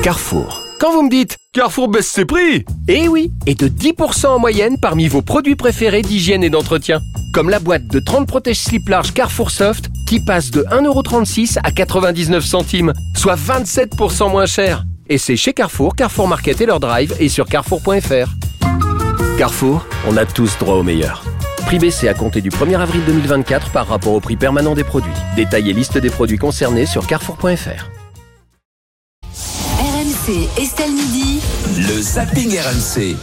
Carrefour. Quand vous me dites « Carrefour baisse ses prix !» Eh oui, et de 10% en moyenne parmi vos produits préférés d'hygiène et d'entretien. Comme la boîte de 30 protège-slips larges Carrefour Soft qui passe de 1,36€ à 99 centimes, soit 27% moins cher. Et c'est chez Carrefour, Carrefour Market et leur drive et sur carrefour.fr. Carrefour, on a tous droit au meilleur. Prix baissé à compter du 1er avril 2024 par rapport au prix permanent des produits. Détail et liste des produits concernés sur carrefour.fr. RMC, Estelle Midi. Le zapping RMC.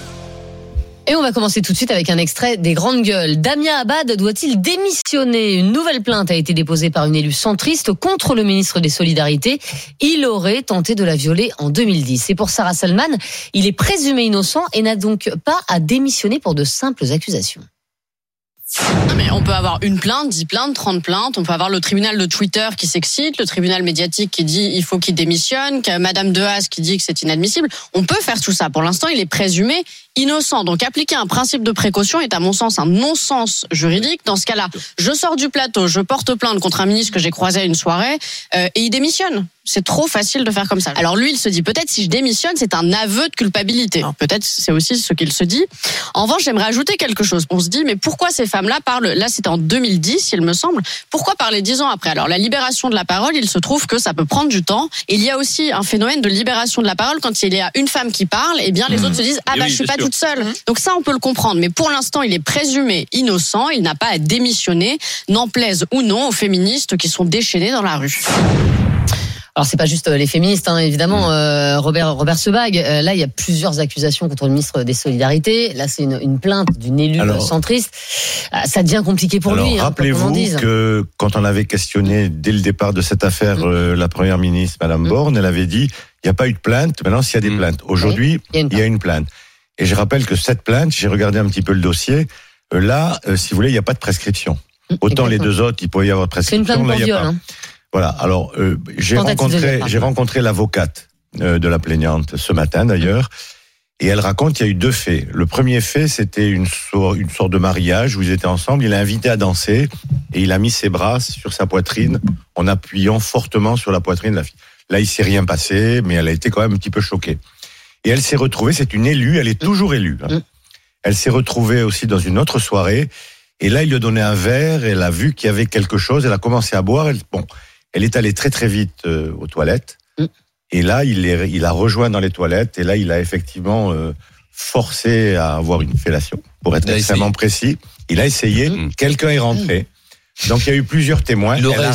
Et on va commencer tout de suite avec un extrait des Grandes Gueules. Damien Abad doit-il démissionner ? Une nouvelle plainte a été déposée par une élue centriste contre le ministre des Solidarités. Il aurait tenté de la violer en 2010. Et pour Sarah Salman, il est présumé innocent et n'a donc pas à démissionner pour de simples accusations. Non mais on peut avoir une plainte, 10 plaintes, 30 plaintes. On peut avoir le tribunal de Twitter qui s'excite, le tribunal médiatique qui dit il faut qu'il démissionne, Madame Dehaze qui dit que c'est inadmissible. On peut faire tout ça. Pour l'instant, il est présumé innocent. Donc appliquer un principe de précaution est à mon sens un non-sens juridique. Dans ce cas-là, je sors du plateau, je porte plainte contre un ministre que j'ai croisé à une soirée et il démissionne. C'est trop facile de faire comme ça. Alors lui, il se dit peut-être si je démissionne, c'est un aveu de culpabilité. Peut-être c'est aussi ce qu'il se dit. En revanche, j'aimerais ajouter quelque chose. On se dit mais pourquoi ces femmes-là parlent, là c'était en 2010, il me semble, pourquoi parler 10 ans après ? Alors la libération de la parole, il se trouve que ça peut prendre du temps. Et il y a aussi un phénomène de libération de la parole quand il y a une femme qui parle, et bien les autres se disent je suis pas toute seule. Donc ça on peut le comprendre, mais pour l'instant il est présumé innocent, il n'a pas à démissionner, n'en plaise ou non aux féministes qui sont déchaînées dans la rue. Alors c'est pas juste les féministes, évidemment. Robert Sebag, là il y a plusieurs accusations contre le ministre des Solidarités. Là c'est une plainte d'une élue centriste. Ça devient compliqué pour lui. Rappelez-vous que quand on avait questionné dès le départ de cette affaire la première ministre, Madame Borne, elle avait dit il n'y a pas eu de plainte. Maintenant s'il y a des plaintes, aujourd'hui il y a une plainte. Et je rappelle que cette plainte, j'ai regardé un petit peu le dossier. Là, si vous voulez, il n'y a pas de prescription. Autant les deux autres, il pourrait y avoir de prescription. C'est une plainte pour viol. Voilà. Alors, j'ai rencontré l'avocate de la plaignante ce matin d'ailleurs, et elle raconte qu'il y a eu 2 faits. Le premier fait, c'était une sorte de mariage où ils étaient ensemble. Il l'a invité à danser et il a mis ses bras sur sa poitrine en appuyant fortement sur la poitrine de la fille. Là, il s'est rien passé, mais elle a été quand même un petit peu choquée. Et elle s'est retrouvée. C'est une élue. Elle est toujours élue. Elle s'est retrouvée aussi dans une autre soirée. Et là, il lui a donné un verre. Elle a vu qu'il y avait quelque chose. Elle a commencé à boire. Elle est allée très très vite aux toilettes. Et là, il a rejoint dans les toilettes. Et là, il a effectivement forcé à avoir une fellation, pour être extrêmement précis. Il a essayé. Quelqu'un est rentré. Donc, il y a eu plusieurs témoins.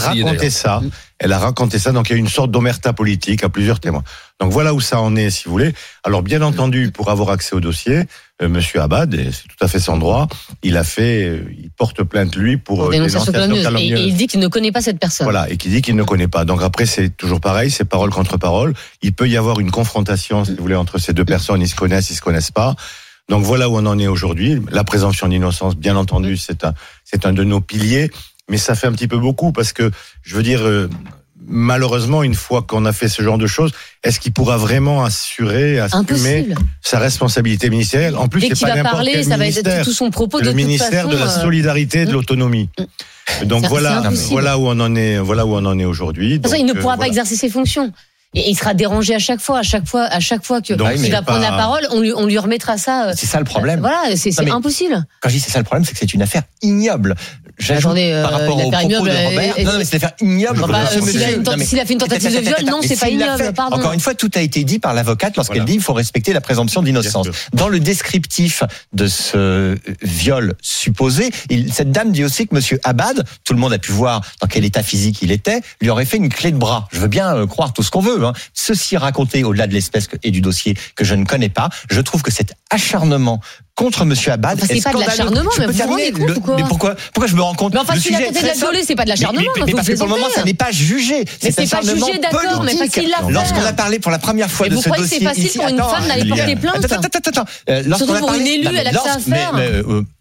Elle a raconté ça. Donc, il y a eu une sorte d'omerta politique à plusieurs témoins. Donc, voilà où ça en est, si vous voulez. Alors, bien entendu, pour avoir accès au dossier, Monsieur Abad, et c'est tout à fait son droit, il porte plainte, lui, pour dénonciation calomnieuse. Et il dit qu'il ne connaît pas cette personne. Voilà, et qu'il dit qu'il ne connaît pas. Donc, après, c'est toujours pareil, c'est parole contre parole. Il peut y avoir une confrontation, si vous voulez, entre ces deux personnes. Ils se connaissent pas. Donc, voilà où on en est aujourd'hui. La présomption d'innocence, bien entendu, c'est un de nos piliers. Mais ça fait un petit peu beaucoup parce que, je veux dire, malheureusement, une fois qu'on a fait ce genre de choses, est-ce qu'il pourra vraiment assumer sa responsabilité ministérielle ? En plus, dès c'est pas n'importe quel ministère. Ça va être tout son propos le ministère de la solidarité et de l'autonomie. Donc voilà où on en est aujourd'hui. De toute façon, il ne pourra pas exercer ses fonctions. Et il sera dérangé à chaque fois qu'il va prendre la parole, on lui remettra ça. C'est ça le problème. C'est impossible. Quand je dis c'est ça le problème, c'est que c'est une affaire ignoble. Par rapport au propos de Robert. Non, mais c'est une affaire ignoble. S'il a fait une tentative de viol, non, c'est pas ignoble. Pardon. Encore une fois, tout a été dit par l'avocate lorsqu'elle dit qu'il faut respecter la présomption d'innocence. Dans le descriptif de ce viol supposé, cette dame dit aussi que Monsieur Abad, tout le monde a pu voir dans quel état physique il était, lui aurait fait une clé de bras. Je veux bien croire tout ce qu'on veut. Ceci raconté au-delà de l'espèce et du dossier que je ne connais pas, je trouve que cet acharnement contre Monsieur Abad c'est pas de l'acharnement, mais vous vous rendez compte ou quoi ? Mais pourquoi je me rends compte ? Mais enfin, s'il a tenté de la violer, c'est pas de l'acharnement. Mais parce que pour le moment, ça n'est pas jugé. Mais c'est pas jugé, d'accord, mais parce qu'il l'a fait. Lorsqu'on a parlé pour la première fois de ce dossier, c'est facile pour une femme d'aller porter plainte. Attends. Surtout pour une élue, elle a que ça à faire.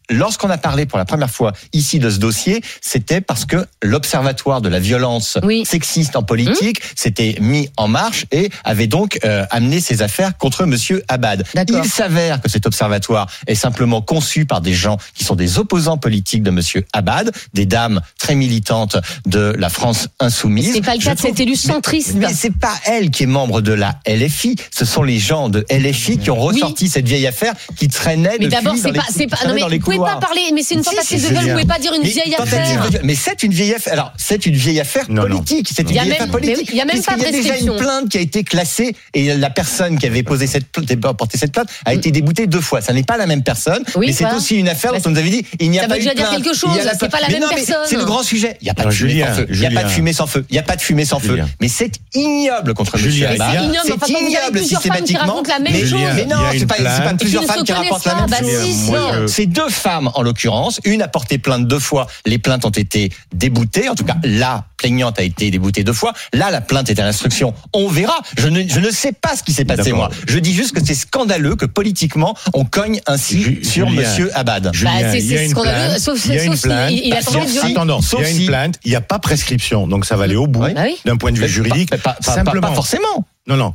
lorsqu'on a parlé pour la première fois ici de ce dossier, c'était parce que l'Observatoire de la violence sexiste en politique s'était mis en marche et avait donc amené ses affaires contre monsieur Abad. D'accord. Il s'avère que cet observatoire est simplement conçu par des gens qui sont des opposants politiques de monsieur Abad, des dames très militantes de la France insoumise. C'est pas le cas de cet élu centriste. Mais c'est pas elle qui est membre de la LFI, ce sont les gens de LFI qui ont ressorti cette vieille affaire qui traînait mais depuis d'abord, dans non, mais vous pouvez pas parler, mais c'est une tentative de viol, vous pouvez pas dire une vieille affaire. Mais c'est une vieille affaire. Alors, c'est une vieille affaire politique. C'est une vieille affaire politique. Il y a même pas de prescription. Il y a déjà une plainte qui a été classée et la personne qui avait porté cette plainte a été déboutée 2 fois. Ça n'est pas la même personne, mais c'est aussi une affaire dont on nous avait dit il n'y a pas eu de plainte. Ça veut déjà dire quelque chose, c'est pas la même personne. C'est le grand sujet. Il n'y a pas de fumée sans feu. Il n'y a pas de fumée sans feu. Il n'y a pas de fumée sans feu. Mais c'est ignoble contre monsieur Abad. C'est ignoble systématiquement. Mais non, c'est pas plusieurs femmes qui rapportent la même chose. C'est 2 femmes en l'occurrence. Une a porté plainte 2 fois. Les plaintes ont été déboutées. En tout cas, la plaignante a été déboutée 2 fois. Là, la plainte est à l'instruction. On verra. Je ne sais pas ce qui s'est passé, moi. Je dis juste que c'est scandaleux que politiquement, on cogne ainsi sur monsieur Abad. C'est scandaleux. Sauf s'il a tenté de violer. Attends, il y a une plainte. Il n'y a pas prescription. Donc, ça va aller au bout d'un point de vue juridique. Simplement. Pas forcément. Non,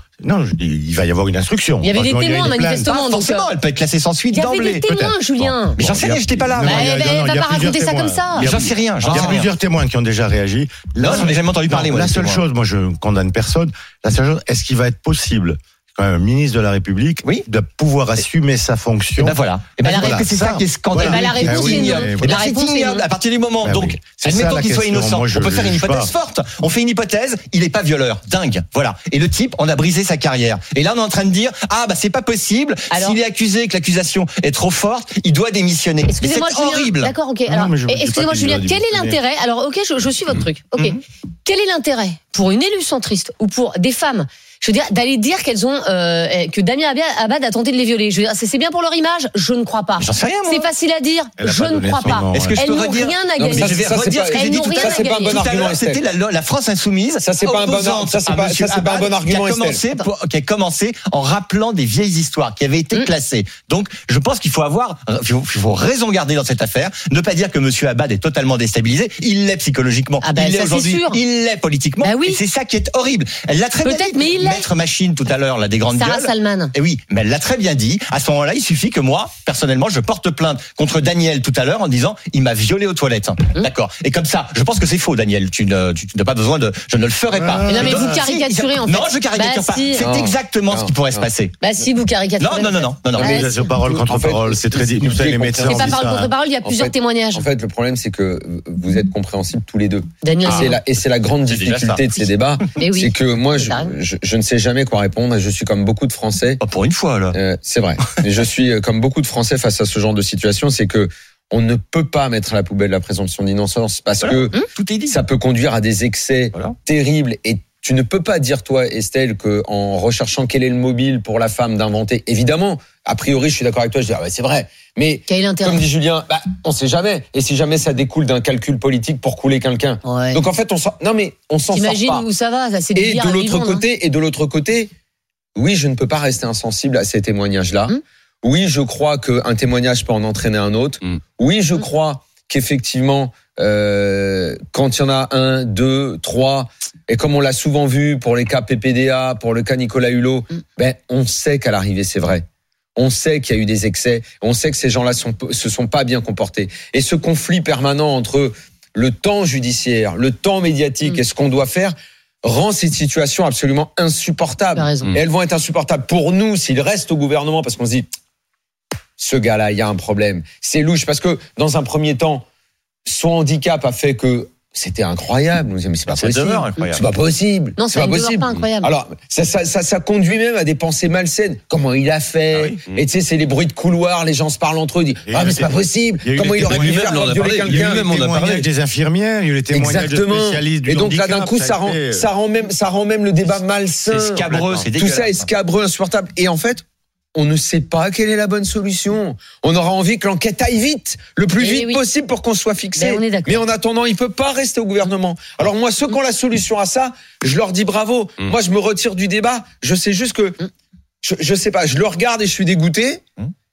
il va y avoir une instruction. Il y avait des témoins, manifestement. Donc forcément, elle peut être classée sans suite d'emblée. Il y avait des témoins, Julien. Mais j'en sais rien, j'étais pas là. Elle va pas raconter ça comme ça. J'en sais rien. Il y a plusieurs témoins qui ont déjà réagi. Là, j'en ai jamais entendu parler. La seule chose, moi, je condamne personne. La seule chose, est-ce qu'il va être possible, quand même, ministre de la République, de pouvoir assumer sa fonction? Voilà. C'est ça qui est scandaleux. La réponse est non. C'est ignoble. À partir du moment, donc, admettons qu'il soit innocent, on peut faire une hypothèse forte. On fait une hypothèse, il est pas violeur. Dingue. Voilà. Et le type, on a brisé sa carrière. Et là, on est en train de dire, c'est pas possible. S'il est accusé, que l'accusation est trop forte, il doit démissionner. Excusez-moi, c'est horrible. D'accord, ok. Alors, excusez-moi, Julien, quel est l'intérêt? Alors, ok, je suis votre truc. Ok. Quel est l'intérêt pour une élue centriste ou pour des femmes, je veux dire, d'aller dire qu'elles ont que Damien Abad a tenté de les violer? Je veux dire, c'est bien pour leur image? Je ne crois pas. J'en sais rien, moi. C'est facile à dire. Je ne crois pas. Est-ce que je peux redire? Elles n'ont rien à gagner. Je vais redire ce que j'ai dit tout à l'heure. C'est pas un bon argument. C'était la France insoumise. Ça c'est pas un bon argument. Qui a commencé en rappelant des vieilles histoires qui avaient été classées. Donc, je pense qu'il faut raison garder dans cette affaire. Ne pas dire que monsieur Abad est totalement déstabilisé. Il l'est psychologiquement. Il l'est aujourd'hui. Il l'est politiquement. Et c'est ça qui est horrible. Elle l'a très bien dit. Mais il l'est. Maître Machine tout à l'heure, des grandes gueules. Sarah Salman. Et oui, mais elle l'a très bien dit. À ce moment-là, il suffit que moi, personnellement, je porte plainte contre Daniel tout à l'heure en disant il m'a violé aux toilettes. D'accord. Et comme ça, je pense que c'est faux, Daniel. Tu n'as pas besoin de. Je ne le ferai pas. Mais non, mais vous caricaturez en fait. Non, je caricature pas. C'est exactement ce qui pourrait se passer. Si vous caricaturez. Non. Mais c'est parole contre parole. C'est très difficile. Vous savez, les médecins. C'est pas parole contre parole. Il y a plusieurs témoignages. En fait, le problème, c'est que vous êtes compréhensibles tous les deux. Daniel. Et c'est la grande difficulté de ces débats. C'est que moi, je ne sais jamais quoi répondre. Je suis comme beaucoup de Français. Pour une fois, là. C'est vrai. Mais je suis comme beaucoup de Français face à ce genre de situation. C'est que on ne peut pas mettre à la poubelle la présomption d'innocence parce que tout est dit. Ça peut conduire à des excès terribles. Et tu ne peux pas dire, toi, Estelle, que en recherchant quel est le mobile pour la femme d'inventer. Évidemment, a priori, je suis d'accord avec toi. Je dis c'est vrai. Mais comme dit Julien, on sait jamais. Et si jamais ça découle d'un calcul politique pour couler quelqu'un. Donc en fait, on s'en sort pas. T'imagines où ça va? Ça, c'est et de l'autre côté, oui, je ne peux pas rester insensible à ces témoignages-là. Oui, je crois qu'un témoignage peut en entraîner un autre. Oui, je crois qu'effectivement, quand il y en a 1, 2, 3, et comme on l'a souvent vu pour les cas PPDA, pour le cas Nicolas Hulot, on sait qu'à l'arrivée, c'est vrai. On sait qu'il y a eu des excès. On sait que ces gens-là se sont pas bien comportés. Et ce conflit permanent entre le temps judiciaire, le temps médiatique et ce qu'on doit faire rend cette situation absolument insupportable. Et elles vont être insupportables pour nous s'ils restent au gouvernement parce qu'on se dit ce gars-là, il y a un problème. C'est louche parce que dans un premier temps, son handicap a fait que c'était incroyable. On nous dit mais c'est pas possible. C'est pas possible. Non, c'est pas possible. Pas incroyable. Alors ça conduit même à des pensées malsaines. Comment il a fait? Et tu sais, c'est les bruits de couloir, les gens se parlent entre eux, disent mais c'est pas possible. Comment il aurait pu faire violer quelqu'un? Il y a eu les témoignages des infirmières, il y a eu les témoignages de spécialistes du handicap. Et donc là d'un coup ça rend même le débat malsain. C'est scabreux, c'est dégueulasse. Tout ça est scabreux, insupportable. Et en fait, on ne sait pas quelle est la bonne solution. On aura envie que l'enquête aille vite, le plus vite possible pour qu'on soit fixé. Mais en attendant, il peut pas rester au gouvernement. Alors moi, ceux qui ont la solution à ça, je leur dis bravo. Moi, je me retire du débat. Je sais juste que, je sais pas, je le regarde et je suis dégoûté.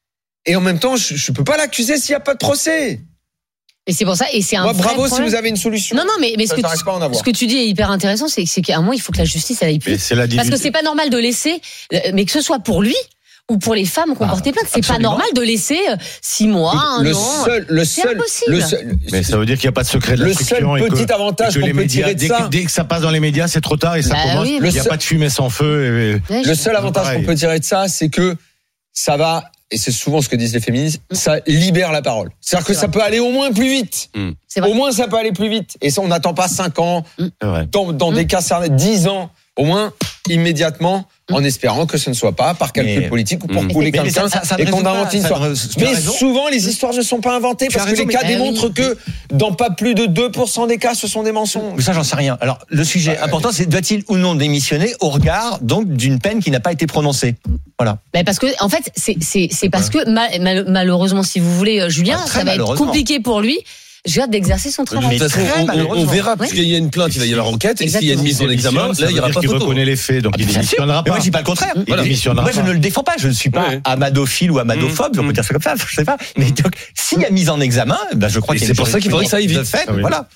Et en même temps, je peux pas l'accuser s'il y a pas de procès. Et c'est pour ça, et c'est un vrai bravo problème. si vous avez une solution. Non, mais ce que tu dis est hyper intéressant, c'est qu'à un moment, il faut que la justice, elle aille plus. Parce que c'est pas normal de laisser, mais que ce soit pour lui, ou pour les femmes qui ont porté plainte. C'est pas normal de laisser 6 mois, un an. C'est impossible. Mais ça veut dire qu'il n'y a pas de secret de l'instruction. Le seul petit avantage qu'on peut tirer de ça. Dès que ça passe dans les médias, c'est trop tard et ça commence. Il n'y a pas de fumée sans feu. Le seul avantage qu'on peut tirer de ça, c'est que ça va, et c'est souvent ce que disent les féministes, ça libère la parole. C'est-à-dire que ça peut aller au moins plus vite. Au moins, ça peut aller plus vite. Et ça, on n'attend pas 5 ans. Dans des cas, 10 ans. Au moins, immédiatement, en espérant que ce ne soit pas par calcul politique ou pour couler quelqu'un et qu'on invente une histoire. Mais souvent, les histoires ne sont pas inventées parce que les cas démontrent que dans pas plus de 2% des cas, ce sont des mensonges. Mais ça, j'en sais rien. Alors, le sujet important, c'est doit-il ou non démissionner au regard donc d'une peine qui n'a pas été prononcée. Voilà. Mais parce que, en fait, c'est parce que malheureusement, si vous voulez, Julien, ça va être compliqué pour lui. J'ai hâte d'exercer son travail. De toute façon, on verra, puisqu'il y a une plainte, il va y avoir enquête, et s'il y a une mise en examen, là, il n'y aura pas photo. Il reconnaît les faits, donc il démissionnera pas. Moi, je dis pas le contraire. Il démissionnera pas. Moi, je ne le défends pas. Je ne suis pas amadophile ou amadophobe, on peut dire ça comme ça, je sais pas. Mais donc, s'il y a mise en examen, je crois que c'est pour ça qu'il faudrait que ça aille vite. Voilà.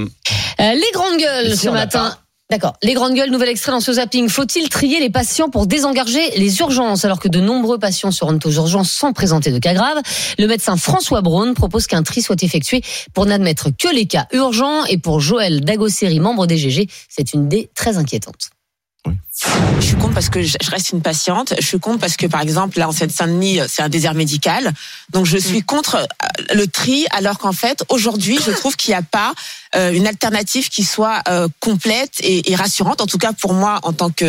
Les grandes gueules ce matin. D'accord. Les grandes gueules, nouvel extrait dans ce zapping. Faut-il trier les patients pour désengorger les urgences alors que de nombreux patients se rendent aux urgences sans présenter de cas graves? Le médecin François Braun propose qu'un tri soit effectué pour n'admettre que les cas urgents. Et pour Joël Dagosseri, membre des GG, c'est une idée très inquiétante. Je suis contre parce que je reste une patiente. Je suis contre parce que, par exemple, là, en Seine-Saint-Denis, c'est un désert médical. Donc, je suis contre le tri, alors qu'en fait, aujourd'hui, je trouve qu'il n'y a pas une alternative qui soit complète et rassurante. En tout cas, pour moi, en tant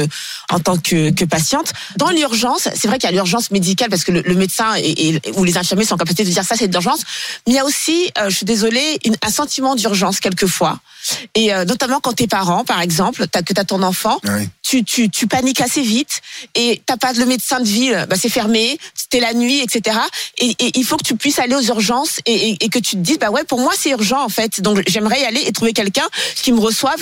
que patiente. Dans l'urgence, c'est vrai qu'il y a l'urgence médicale parce que le médecin ou les infirmiers sont en capacité de dire ça, c'est de l'urgence. Mais il y a aussi, je suis désolée, un sentiment d'urgence quelquefois. Et notamment quand t'es parent, par exemple, que t'as ton enfant, tu paniques assez vite et t'as pas le médecin de ville, c'est fermé, c'était la nuit, etc. Et il faut que tu puisses aller aux urgences et que tu te dises, pour moi c'est urgent en fait, donc j'aimerais y aller et trouver quelqu'un qui me reçoive.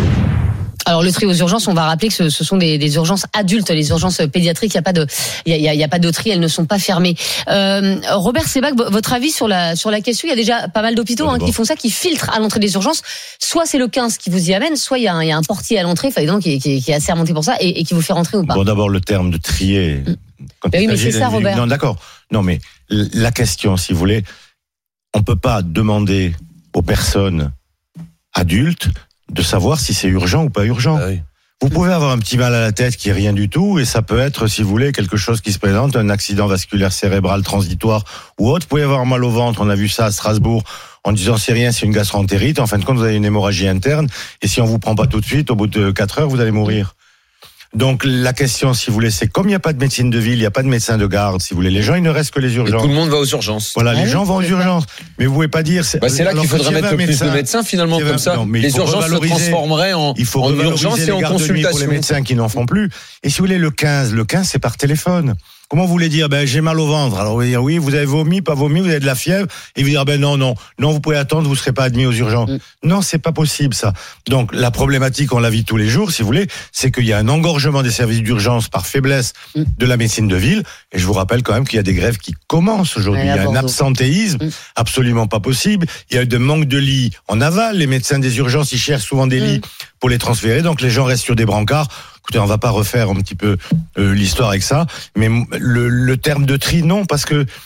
Alors le tri aux urgences, on va rappeler que ce sont des urgences adultes, les urgences pédiatriques, il y a pas de tri, elles ne sont pas fermées. Robert Sebag, votre avis sur la question? Il y a déjà pas mal d'hôpitaux qui font ça, qui filtrent à l'entrée des urgences. Soit c'est le 15 qui vous y amène, soit il y a un portier à l'entrée, donc qui est assez remonté pour ça et qui vous fait rentrer ou pas. Bon, d'abord le terme de trier. Oui, mais c'est ça, Robert. Non, d'accord. Non, mais la question, si vous voulez, on peut pas demander aux personnes adultes de savoir si c'est urgent ou pas urgent. Vous pouvez avoir un petit mal à la tête qui est rien du tout, et ça peut être, si vous voulez, quelque chose qui se présente, un accident vasculaire cérébral transitoire ou autre. Vous pouvez avoir mal au ventre, on a vu ça à Strasbourg, en disant c'est rien, c'est une gastroentérite. En fin de compte, vous avez une hémorragie interne, et si on vous prend pas tout de suite, au bout de 4 heures, vous allez mourir. Donc la question, si vous voulez, c'est comme il n'y a pas de médecine de ville, il n'y a pas de médecin de garde, si vous voulez, les gens, il ne reste que les urgences. Et tout le monde va aux urgences. Voilà, les gens vont aux urgences. Mais vous pouvez pas dire... C'est là qu'il faudrait mettre le plus de médecins, finalement, comme ça. Les urgences se transformeraient en urgences et en consultation. Pour les médecins qui n'en font plus. Et si vous voulez, le 15, c'est par téléphone. Comment vous voulez dire, j'ai mal au ventre. Alors vous allez dire, oui, vous avez vomi, pas vomi, vous avez de la fièvre. Et vous dire, non, vous pouvez attendre, vous serez pas admis aux urgences. Non, c'est pas possible, ça. Donc, la problématique, on la vit tous les jours, si vous voulez, c'est qu'il y a un engorgement des services d'urgence par faiblesse de la médecine de ville. Et je vous rappelle quand même qu'il y a des grèves qui commencent aujourd'hui. Il y a un absentéisme absolument pas possible. Il y a de manque de lits en aval. Les médecins des urgences, ils cherchent souvent des lits pour les transférer. Donc, les gens restent sur des brancards. Écoutez, on va pas refaire un petit peu l'histoire avec ça, mais le terme de tri, non, parce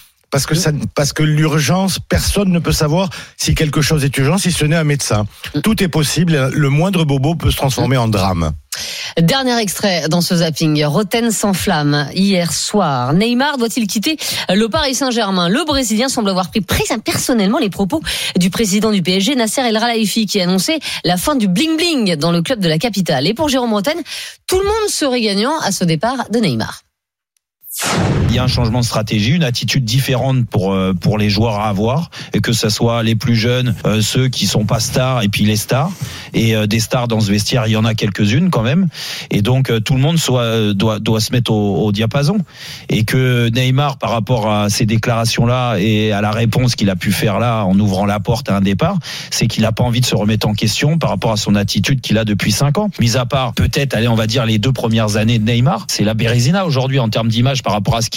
que l'urgence, personne ne peut savoir si quelque chose est urgent si ce n'est un médecin. Tout est possible, le moindre bobo peut se transformer en drame. Dernier extrait dans ce zapping. Roten s'enflamme hier soir. Neymar doit-il quitter le Paris Saint-Germain? Le Brésilien semble avoir pris personnellement les propos du président du PSG, Nasser El Khelaifi, qui a annoncé la fin du bling-bling dans le club de la capitale. Et pour Jérôme Roten, tout le monde serait gagnant à ce départ de Neymar. Il y a un changement de stratégie, une attitude différente pour les joueurs à avoir, et que ça soit les plus jeunes, ceux qui sont pas stars, et puis les stars, et des stars dans ce vestiaire, il y en a quelques-unes quand même, et donc tout le monde doit se mettre au diapason, et que Neymar, par rapport à ces déclarations-là et à la réponse qu'il a pu faire là en ouvrant la porte à un départ, c'est qu'il a pas envie de se remettre en question par rapport à son attitude qu'il a depuis 5 ans. Mis à part peut-être, on va dire les 2 premières années de Neymar, c'est la Bérésina aujourd'hui en termes d'image par rapport à ce qu'il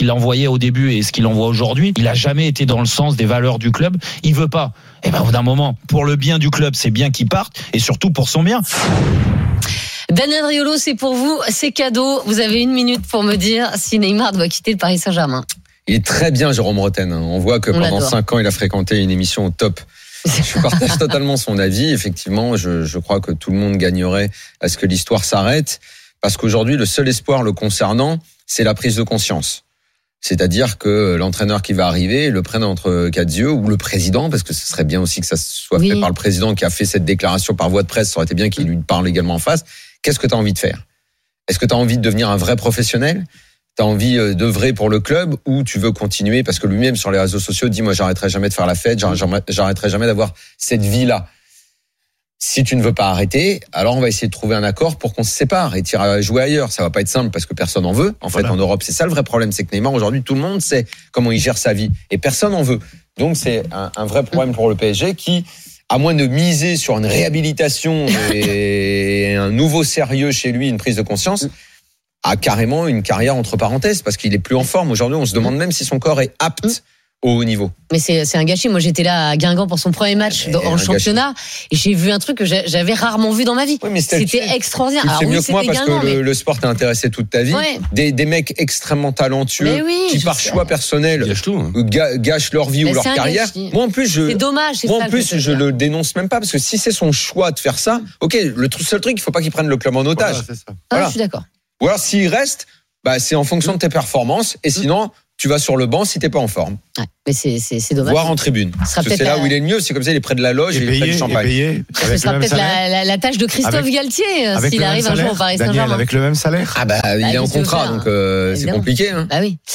qu'il envoyait au début et ce qu'il envoie aujourd'hui, il a jamais été dans le sens des valeurs du club. Il veut pas. Et ben, au bout d'un moment, pour le bien du club, c'est bien qu'il parte et surtout pour son bien. Daniel Riolo, c'est pour vous, c'est cadeau. Vous avez 1 minute pour me dire si Neymar doit quitter le Paris Saint-Germain. Il est très bien, Jérôme Rotten. On voit que pendant 5 ans, il a fréquenté une émission au top. Je partage totalement son avis. Effectivement, je crois que tout le monde gagnerait à ce que l'histoire s'arrête. Parce qu'aujourd'hui, le seul espoir le concernant, c'est la prise de conscience. C'est-à-dire que l'entraîneur qui va arriver le prenne entre quatre yeux, ou le président, parce que ce serait bien aussi que ça soit fait par le président qui a fait cette déclaration par voie de presse. Ça aurait été bien qu'il lui parle également en face. Qu'est-ce que tu as envie de faire? Est-ce que tu as envie de devenir un vrai professionnel? Tu as envie d'œuvrer pour le club, ou tu veux continuer? Parce que lui-même, sur les réseaux sociaux, dit, moi, j'arrêterai jamais de faire la fête, j'arrêterai jamais d'avoir cette vie-là. Si tu ne veux pas arrêter, alors on va essayer de trouver un accord pour qu'on se sépare et tirer jouer ailleurs. Ça va pas être simple parce que personne en veut. En fait, en Europe, c'est ça le vrai problème, c'est que Neymar, aujourd'hui, tout le monde sait comment il gère sa vie et personne en veut. Donc, c'est un vrai problème pour le PSG qui, à moins de miser sur une réhabilitation et un nouveau sérieux chez lui, une prise de conscience, a carrément une carrière entre parenthèses parce qu'il est plus en forme. Aujourd'hui, on se demande même si son corps est apte au haut niveau. Mais c'est un gâchis. Moi, j'étais là à Guingamp pour son premier match en championnat et j'ai vu un truc que j'avais rarement vu dans ma vie. Oui, c'était extraordinaire. C'est mieux que moi parce que le sport t'a intéressé toute ta vie. Ouais. Des mecs extrêmement talentueux qui par choix personnel gâchent leur vie ou leur carrière. Moi en plus c'est dommage. Moi en plus je le dénonce même pas parce que si c'est son choix de faire ça, ok. Le seul truc, il faut pas qu'il prenne le club en otage. Voilà, je suis d'accord. Ou alors s'il reste, c'est en fonction de tes performances et sinon tu vas sur le banc si t'es pas en forme. Ouais, mais c'est dommage. Voire en tribune. C'est là où il est le mieux, c'est comme ça, il est près de la loge et il est près du champagne. Ce sera peut-être la tâche de Christophe Galtier s'il arrive un jour au Paris Saint-Germain. Avec le même salaire. Il est en contrat, donc c'est compliqué. Bah oui.